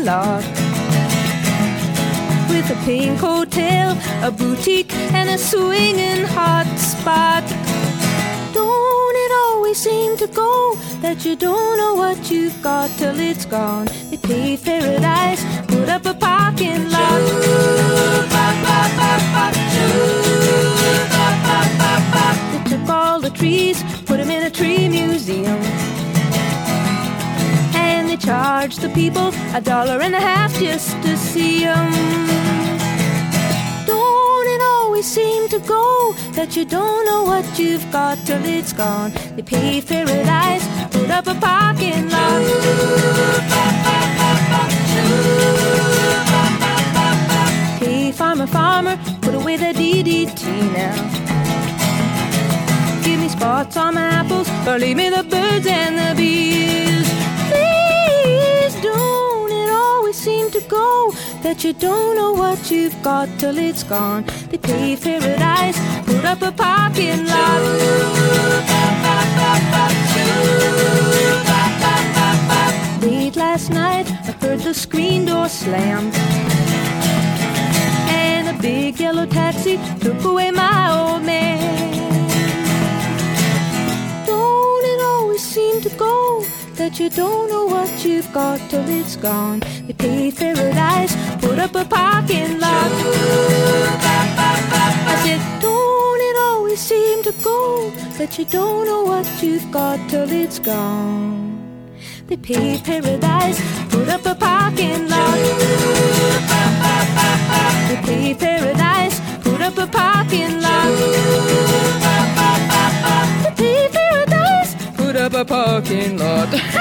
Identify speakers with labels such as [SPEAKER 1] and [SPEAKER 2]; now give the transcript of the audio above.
[SPEAKER 1] lot. With a pink hotel, a boutique, and a swinging hot spot. Don't it always seem to go that you don't know what you've got till it's gone? They paved paradise, put up a parking lot. They took all the trees, put them in a tree museum. And they charged the people $1.50 just to see them. Don't it always seem to go that you don't know what you've got till it's gone? They paved paradise, put up a parking lot. Hey, farmer, farmer, put away the DDT now. Give me spots on my apples, or leave me the birds and the bees. Please, don't it always seem to go that you don't know what you've got till it's gone? They paved paradise, put up a parking lot. Late last night, I heard the screen door slam, and a big yellow taxi took away my old man. Don't it always seem to go that you don't know what you've got till it's gone? They paved paradise, put up a parking lot. I said, don't it always seem to go that you don't know what you've got till it's gone? They paved paradise, put up a parking lot. They paved paradise, put up a parking lot. They paved paradise, put up a parking lot.